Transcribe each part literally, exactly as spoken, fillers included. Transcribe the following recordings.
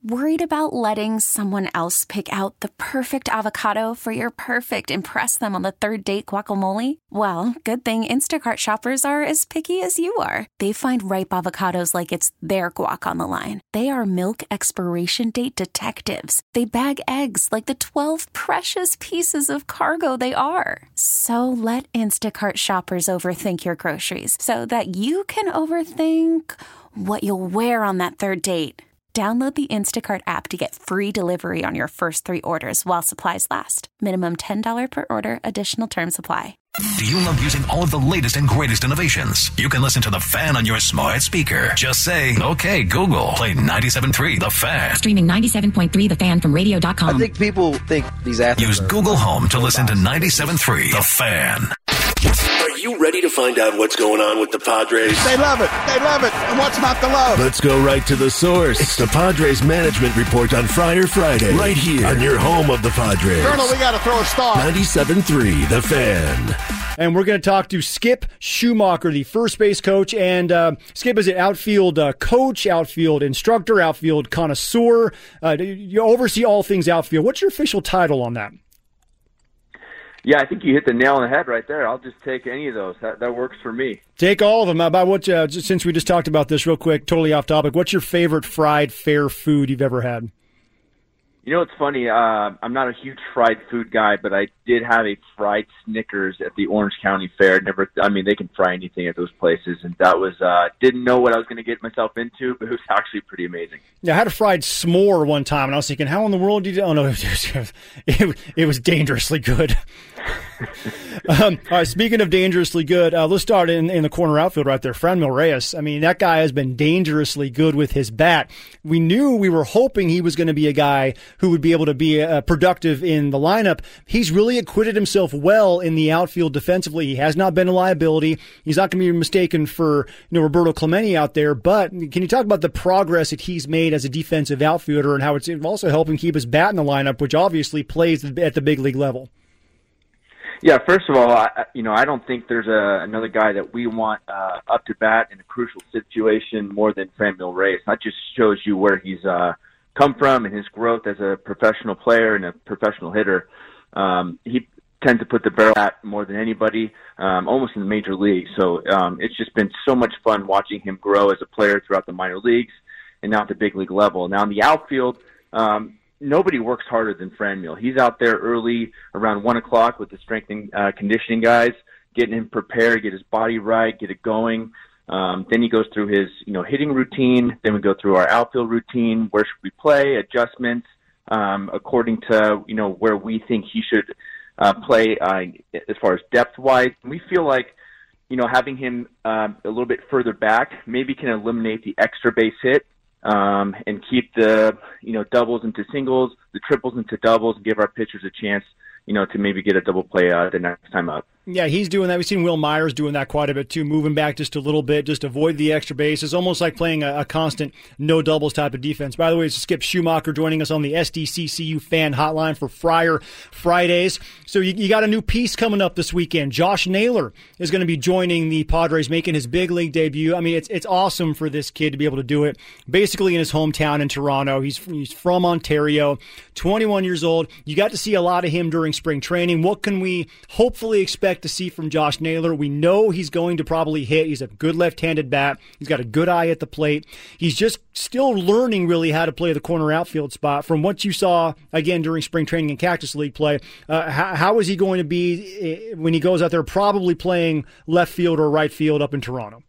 Worried about letting someone else pick out the perfect avocado for your perfect impress them on the third date guacamole? Well, good thing Instacart shoppers are as picky as you are. They find ripe avocados like it's their guac on the line. They are milk expiration date detectives. They bag eggs like the twelve precious pieces of cargo they are. So let Instacart shoppers overthink your groceries so that you can overthink what you'll wear on that third date. Download the Instacart app to get free delivery on your first three orders while supplies last. Minimum ten dollars per order. Additional terms apply. Do you love using all of the latest and greatest innovations? You can listen to The Fan on your smart speaker. Just say, okay, Google, play ninety-seven point three The Fan. Streaming ninety-seven point three The Fan from radio dot com. I think people think these athletes Use Google Home to listen to ninety-seven point three The Fan. Are you ready to find out what's going on with the Padres? They love it. They love it. And what's not to love? Let's go right to the source. It's the Padres Management Report on Friar Friday. Right here on your home of the Padres. Colonel, we got to throw a star. ninety-seven point three The Fan. And we're going to talk to Skip Schumacher, the first base coach. And uh, Skip is an outfield uh, coach, outfield instructor, outfield connoisseur. Uh, you oversee all things outfield. What's your official title on that? Yeah, I think you hit the nail on the head right there. I'll just take any of those. That that works for me. Take all of them. About what? Uh, since we just talked about this real quick, totally off topic. What's your favorite fried fair food you've ever had? You know, it's funny. Uh, I'm not a huge fried food guy, but I did have a fried Snickers at the Orange County Fair. Never. I mean, they can fry anything at those places, and that was uh, didn't know what I was going to get myself into, but it was actually pretty amazing. Yeah, I had a fried s'more one time, and I was thinking, how in the world did you? Oh no, it was, it, it was dangerously good. um, all right, speaking of dangerously good, uh, let's start in, in the corner outfield right there. Franmil Reyes. I mean, that guy has been dangerously good with his bat. We knew we were hoping he was going to be a guy who would be able to be uh, productive in the lineup. He's really acquitted himself well in the outfield defensively. He has not been a liability. He's not going to be mistaken for you know Roberto Clemente out there. But can you talk about the progress that he's made as a defensive outfielder and how it's also helping keep his bat in the lineup, which obviously plays at the big league level? Yeah, first of all, I, you know, I don't think there's a, another guy that we want uh, up to bat in a crucial situation more than Franmil Reyes. That just shows you where he's uh, come from and his growth as a professional player and a professional hitter. Um, he tends to put the barrel at more than anybody, um, almost in the major leagues. So um, it's just been so much fun watching him grow as a player throughout the minor leagues and now at the big league level. Now in the outfield, um, nobody works harder than Franmil. He's out there early around one o'clock with the strength and uh, conditioning guys, getting him prepared, get his body right, get it going. Um, then he goes through his, you know, hitting routine. Then we go through our outfield routine. Where should we play? Adjustments um, according to, you know, where we think he should uh, play uh, as far as depth-wise. We feel like, you know, having him uh, a little bit further back maybe can eliminate the extra base hit. Um, and keep the, you know, doubles into singles, the triples into doubles, and give our pitchers a chance, you know, to maybe get a double play uh, the next time up. Yeah, he's doing that. We've seen Will Myers doing that quite a bit too, moving back just a little bit, just avoid the extra base. It's almost like playing a, a constant no doubles type of defense. By the way, it's Skip Schumacher joining us on the S D C C U fan hotline for Friar Fridays. So you, you got a new piece coming up this weekend. Josh Naylor is going to be joining the Padres, making his big league debut. I mean, it's it's awesome for this kid to be able to do it basically in his hometown in Toronto. He's he's from Ontario, twenty-one years old. You got to see a lot of him during spring training. What can we hopefully expect to see from Josh Naylor? We know he's going to probably hit. He's a good left-handed bat. He's got a good eye at the plate. He's just still learning really how to play the corner outfield spot. From what you saw, again, during spring training and Cactus League play, uh, how, how is he going to be when he goes out there probably playing left field or right field up in Toronto?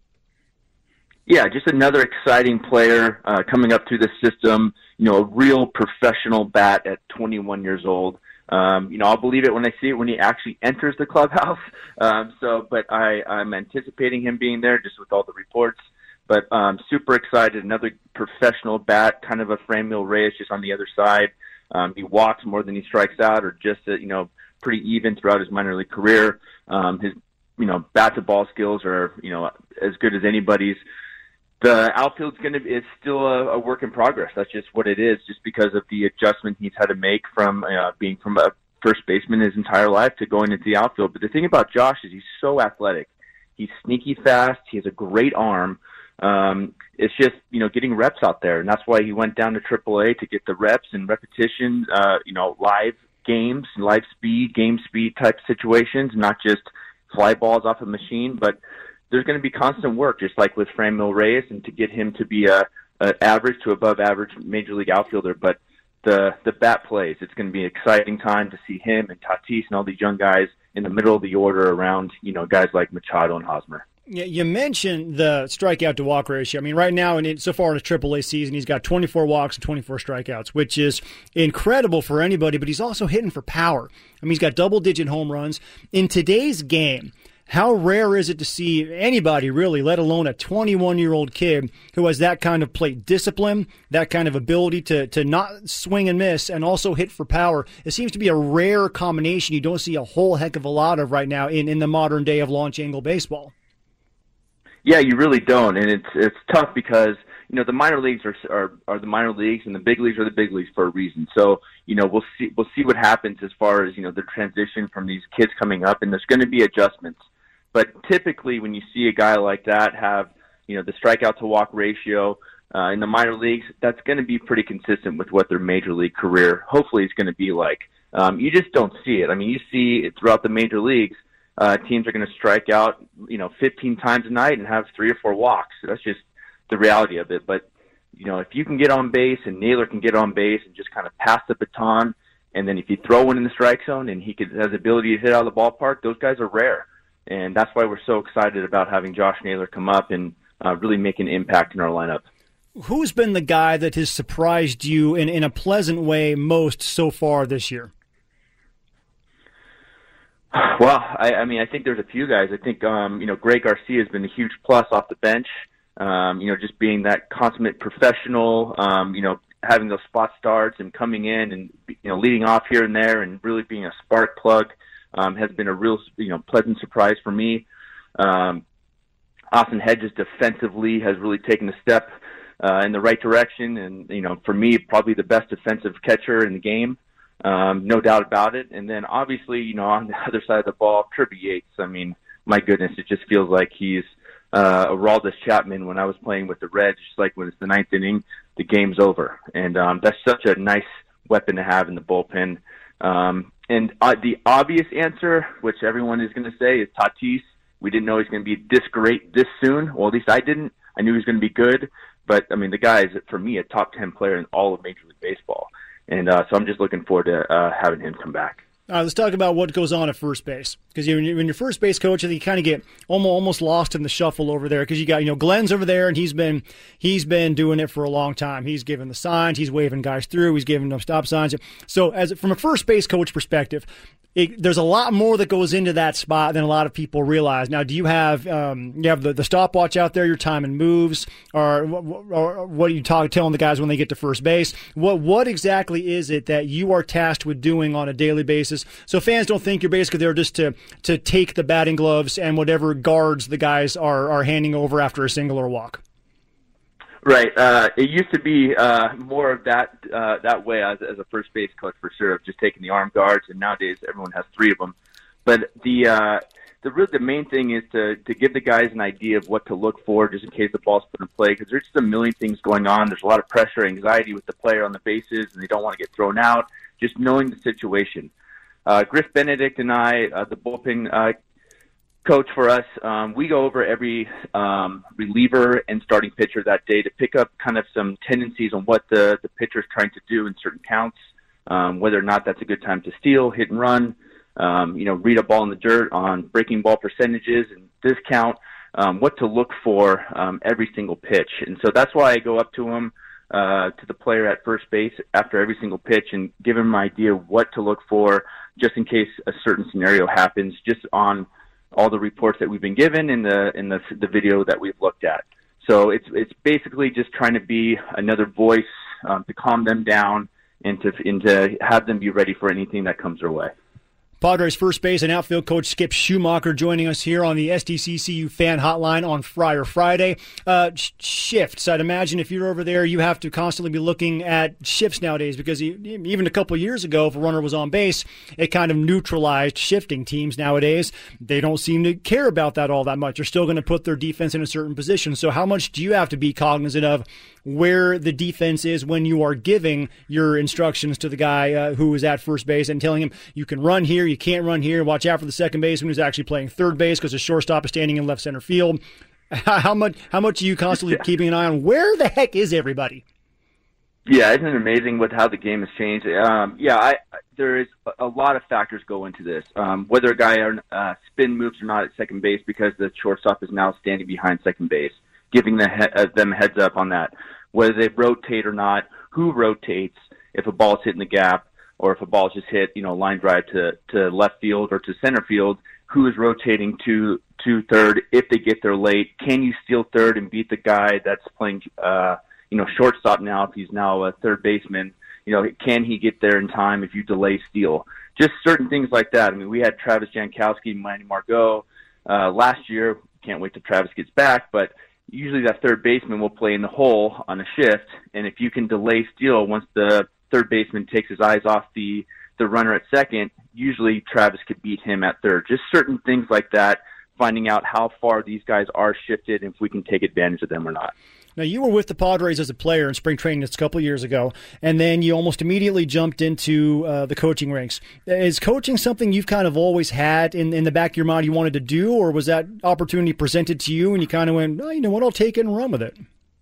Yeah, just another exciting player uh, coming up through the system, you know, a real professional bat at twenty-one years old. Um, you know, I'll believe it when I see it when he actually enters the clubhouse. Um, so, but I, I'm anticipating him being there just with all the reports. But um, super excited. Another professional bat, kind of a Franmil Reyes just on the other side. Um, he walks more than he strikes out, or just uh, you know pretty even throughout his minor league career. Um, his you know bat to ball skills are you know as good as anybody's. The outfield's going to is still a, a work in progress. That's just what it is, just because of the adjustment he's had to make from uh, being from a first baseman his entire life to going into the outfield. But the thing about Josh is he's so athletic. He's sneaky fast. He has a great arm. Um, it's just, you know, getting reps out there. And that's why he went down to triple A to get the reps and repetition, uh, you know, live games, live speed, game speed type situations, not just fly balls off a machine. But there's going to be constant work, just like with Franmil Reyes, and to get him to be a, a average to above average major league outfielder. But the the bat plays, it's going to be an exciting time to see him and Tatis and all these young guys in the middle of the order around, you know, guys like Machado and Hosmer. Yeah, you mentioned the strikeout to walk ratio. I mean, right now, and so far in his triple A season, he's got twenty-four walks and twenty-four strikeouts, which is incredible for anybody, but he's also hitting for power. I mean, he's got double-digit home runs. In today's game, how rare is it to see anybody really, let alone a twenty-one-year-old kid who has that kind of plate discipline, that kind of ability to, to not swing and miss and also hit for power? It seems to be a rare combination you don't see a whole heck of a lot of right now in, in the modern day of launch angle baseball. Yeah, you really don't, and it's it's tough because, you know, the minor leagues are, are are the minor leagues, and the big leagues are the big leagues for a reason. So, you know, we'll see we'll see what happens as far as, you know, the transition from these kids coming up, and there's going to be adjustments. But typically, when you see a guy like that have, you know, the strikeout to walk ratio uh, in the minor leagues, that's going to be pretty consistent with what their major league career hopefully is going to be like. Um, you just don't see it. I mean, you see it throughout the major leagues. Uh, teams are going to strike out, you know, fifteen times a night and have three or four walks. So that's just the reality of it. But, you know, if you can get on base and Naylor can get on base and just kind of pass the baton, and then if you throw one in the strike zone and he could, has the ability to hit out of the ballpark, those guys are rare. And that's why we're so excited about having Josh Naylor come up and uh, really make an impact in our lineup. Who's been the guy that has surprised you in, in a pleasant way most so far this year? Well, I, I mean, I think there's a few guys. I think, um, you know, Greg Garcia has been a huge plus off the bench. Um, you know, just being that consummate professional, um, you know, having those spot starts and coming in and, you know, leading off here and there and really being a spark plug um, has been a real, you know, pleasant surprise for me. Um, Austin Hedges defensively has really taken a step uh, in the right direction. And, you know, for me, probably the best defensive catcher in the game. Um, no doubt about it. And then obviously, you know, on the other side of the ball, Kirby Yates. I mean, my goodness, it just feels like he's uh, a Aroldis Chapman when I was playing with the Reds, just like when it's the ninth inning, the game's over. And um, that's such a nice weapon to have in the bullpen. Um, and uh, the obvious answer, which everyone is going to say, is Tatis. We didn't know he was going to be this great this soon. Well, at least I didn't. I knew he was going to be good. But, I mean, the guy is, for me, a top ten player in all of Major League Baseball. And uh, so I'm just looking forward to uh, having him come back. All right, let's talk about what goes on at first base. Because when you're, when you're first base coach, I think you kind of get almost, almost lost in the shuffle over there. Because you got, you know, Glenn's over there, and he's been he's been doing it for a long time. He's giving the signs, he's waving guys through, he's giving them stop signs. So, as from a first base coach perspective, it, there's a lot more that goes into that spot than a lot of people realize. Now, do you have um, you have the, the stopwatch out there, your time and moves, or, or what are you talk, telling the guys when they get to first base? What what exactly is it that you are tasked with doing on a daily basis? So fans don't think you're basically there just to to take the batting gloves and whatever guards the guys are, are handing over after a single or walk. Right. Uh, it used to be uh, more of that uh, that way as, as a first base coach, for sure, of just taking the arm guards, and nowadays everyone has three of them. But the uh, the real the main thing is to to give the guys an idea of what to look for, just in case the ball's put in play, because there's just a million things going on. There's a lot of pressure, anxiety with the player on the bases, and they don't want to get thrown out. Just knowing the situation. Uh, Griff Benedict and I, uh, the bullpen uh, coach for us, um, we go over every um, reliever and starting pitcher that day to pick up kind of some tendencies on what the, the pitcher is trying to do in certain counts, um, whether or not that's a good time to steal, hit and run, um, you know, read a ball in the dirt on breaking ball percentages and discount, um, what to look for um, every single pitch. And so that's why I go up to him, uh, to the player at first base after every single pitch and give him an idea of what to look for just in case a certain scenario happens, just on all the reports that we've been given in the in the the video that we've looked at. So it's it's basically just trying to be another voice um, to calm them down and to and to have them be ready for anything that comes their way. Padres first base and outfield coach Skip Schumaker joining us here on the S D C C U Fan Hotline on Friar Friday. Uh, sh- shifts. I'd imagine if you're over there, you have to constantly be looking at shifts nowadays because even a couple years ago, if a runner was on base, it kind of neutralized shifting. Teams nowadays, they don't seem to care about that all that much. They're still going to put their defense in a certain position. So how much do you have to be cognizant of where the defense is when you are giving your instructions to the guy uh, who is at first base and telling him you can run here, you can't run here, watch out for the second baseman who's actually playing third base because the shortstop is standing in left center field. How much How much are you constantly yeah. keeping an eye on where the heck is everybody? Yeah, isn't it amazing with how the game has changed? Um, yeah, I, there is a lot of factors go into this. Um, whether a guy uh, spin moves or not at second base because the shortstop is now standing behind second base, giving the he- uh, them heads up on that. Whether they rotate or not, who rotates if a ball's hit in the gap or if a ball's just hit, you know, line drive to, to left field or to center field, who is rotating to, to third if they get there late. Can you steal third and beat the guy that's playing uh, – you know, shortstop now, if he's now a third baseman, you know, can he get there in time if you delay steal? Just certain things like that. I mean, we had Travis Jankowski, Manny Margot uh, last year. Can't wait till Travis gets back, but usually that third baseman will play in the hole on a shift, and if you can delay steal once the third baseman takes his eyes off the, the runner at second, usually Travis could beat him at third. Just certain things like that, finding out how far these guys are shifted and if we can take advantage of them or not. Now, you were with the Padres as a player in spring training just a couple of years ago, and then you almost immediately jumped into uh, the coaching ranks. Is coaching something you've kind of always had in, in the back of your mind you wanted to do, or was that opportunity presented to you and you kind of went, oh, you know what, I'll take it and run with it?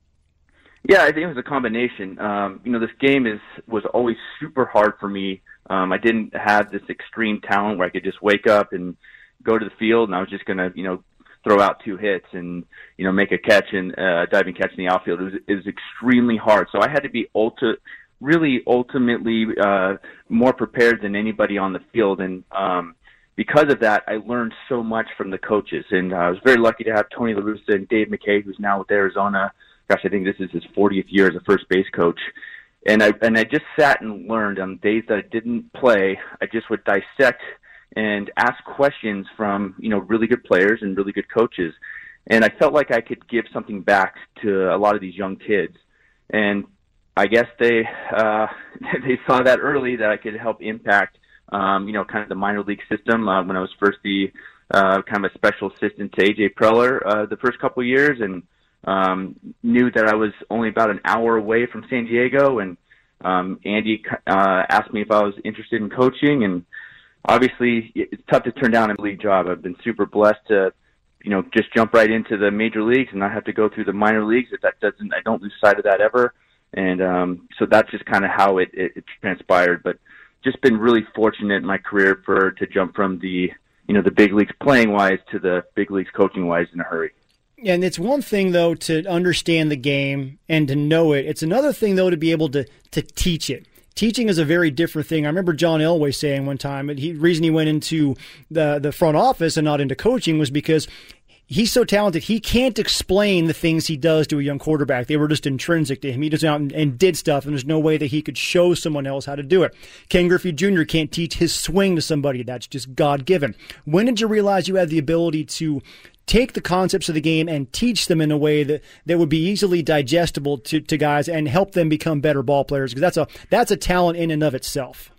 Yeah, I think it was a combination. Um, you know, this game is was always super hard for me. Um, I didn't have this extreme talent where I could just wake up and go to the field and I was just going to, you know, throw out two hits and, you know, make a catch and uh, diving catch in the outfield. It was, it was extremely hard. So I had to be ulti- really ultimately uh, more prepared than anybody on the field. And um, because of that, I learned so much from the coaches. And uh, I was very lucky to have Tony La Russa and Dave McKay, who's now with Arizona. Gosh, I think this is his fortieth year as a first base coach. And I, and I just sat and learned on days that I didn't play. I just would dissect and ask questions from, you know, really good players and really good coaches. And I felt like I could give something back to a lot of these young kids. And I guess they uh, they saw that early, that I could help impact, um, you know, kind of the minor league system. Uh, when I was first the uh, kind of a special assistant to A J Preller uh, the first couple of years, and um, knew that I was only about an hour away from San Diego. And um, Andy uh, asked me if I was interested in coaching, and obviously, it's tough to turn down a league job. I've been super blessed to, you know, just jump right into the major leagues and not have to go through the minor leagues. If that doesn't, I don't lose sight of that ever. And um, so that's just kind of how it, it, it transpired. But just been really fortunate in my career for to jump from the, you know, the big leagues playing wise to the big leagues coaching wise in a hurry. And it's one thing, though, to understand the game and to know it. It's another thing, though, to be able to to teach it. Teaching is a very different thing. I remember John Elway saying one time, the reason he went into the, the front office and not into coaching was because he's so talented, he can't explain the things he does to a young quarterback. They were just intrinsic to him. He just went out and, and did stuff, and there's no way that he could show someone else how to do it. Ken Griffey Junior can't teach his swing to somebody. That's just God-given. When did you realize you had the ability to take the concepts of the game and teach them in a way that, that would be easily digestible to, to guys and help them become better ball players? Because that's a that's a talent in and of itself.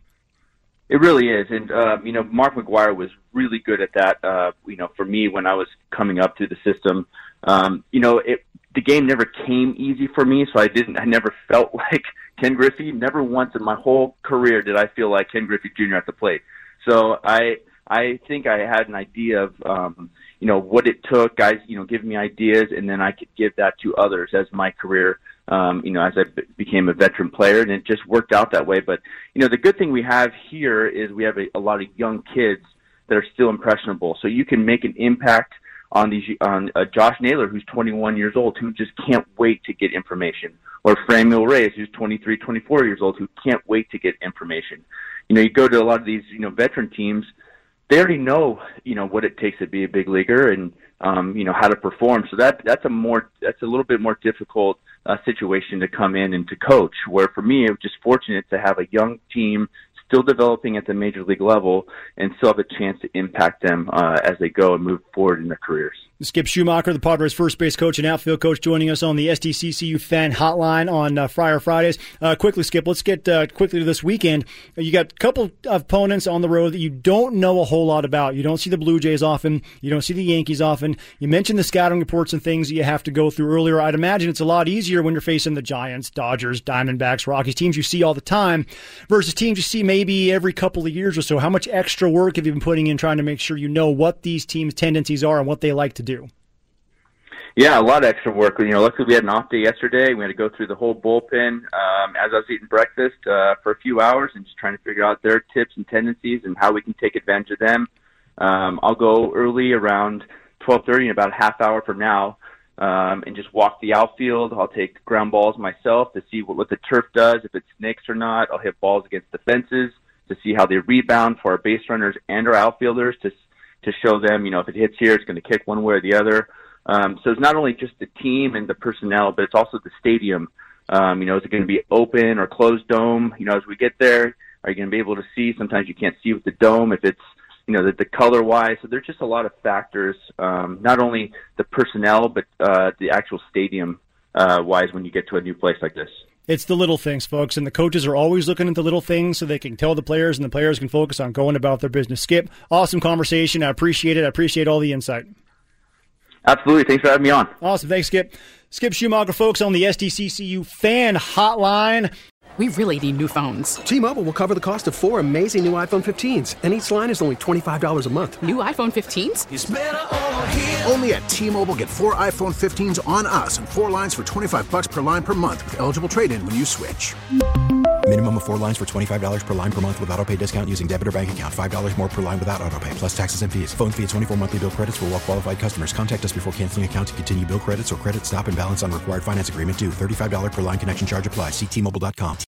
It really is. And, uh, you know, Mark McGwire was really good at that, uh, you know, for me when I was coming up through the system. Um, you know, it, the game never came easy for me, so I didn't, I never felt like Ken Griffey. Never once in my whole career did I feel like Ken Griffey Junior at the plate. So I, I think I had an idea of, um, you know, what it took, guys, you know, giving me ideas, and then I could give that to others as my career, um, you know, as I b- became a veteran player, and it just worked out that way. But, you know, the good thing we have here is we have a, a lot of young kids that are still impressionable. So you can make an impact on these, on uh, Josh Naylor, who's twenty-one years old, who just can't wait to get information, or Franmil Reyes, who's twenty-three, twenty-four years old, who can't wait to get information. You know, you go to a lot of these, you know, veteran teams, they already know, you know, what it takes to be a big leaguer and, um, you know, how to perform. So that that's a more that's a little bit more difficult uh, situation to come in and to coach. Where for me, it was just fortunate to have a young team still developing at the major league level and still have a chance to impact them uh, as they go and move forward in their careers. Skip Schumacher, the Padres first base coach and outfield coach, joining us on the S D C C U fan hotline on uh, Friar Fridays. Uh, quickly, Skip, let's get uh, quickly to this weekend. You got a couple of opponents on the road that you don't know a whole lot about. You don't see the Blue Jays often. You don't see the Yankees often. You mentioned the scouting reports and things that you have to go through earlier. I'd imagine it's a lot easier when you're facing the Giants, Dodgers, Diamondbacks, Rockies, teams you see all the time versus teams you see maybe every couple of years or so. How much extra work have you been putting in trying to make sure you know what these teams' tendencies are and what they like to do? Yeah, a lot of extra work. You know, luckily we had an off day yesterday. We had to go through the whole bullpen um, as I was eating breakfast uh, for a few hours and just trying to figure out their tips and tendencies and how we can take advantage of them. Um, I'll go early around twelve thirty in about a half hour from now um, and just walk the outfield. I'll take ground balls myself to see what, what the turf does, if it snakes or not. I'll hit balls against the fences to see how they rebound for our base runners and our outfielders to to show them, you know, if it hits here, it's going to kick one way or the other. Um, so it's not only just the team and the personnel, but it's also the stadium. Um, you know, is it going to be open or closed dome? You know, as we get there, are you going to be able to see? Sometimes you can't see with the dome if it's, you know, the, the color-wise. So there's just a lot of factors, um, not only the personnel, but uh, the actual stadium-wise uh, when you get to a new place like this. It's the little things, folks, and the coaches are always looking at the little things so they can tell the players, and the players can focus on going about their business. Skip, awesome conversation. I appreciate it. I appreciate all the insight. Absolutely. Thanks for having me on. Awesome. Thanks, Skip. Skip Schumacher, folks, on the S D C C U fan hotline. We really need new phones. T-Mobile will cover the cost of four amazing new iPhone fifteens, and each line is only twenty-five dollars a month. New iPhone fifteens? It's better over here. Only at T-Mobile, get four iPhone fifteens on us and four lines for twenty-five dollars per line per month with eligible trade-in when you switch. Minimum of four lines for twenty-five dollars per line per month with autopay discount using debit or bank account. five dollars more per line without autopay, plus taxes and fees. Phone fee at twenty-four monthly bill credits for well-qualified customers. Contact us before canceling account to continue bill credits or credit stop and balance on required finance agreement due. thirty-five dollars per line connection charge applies. See T Mobile dot com.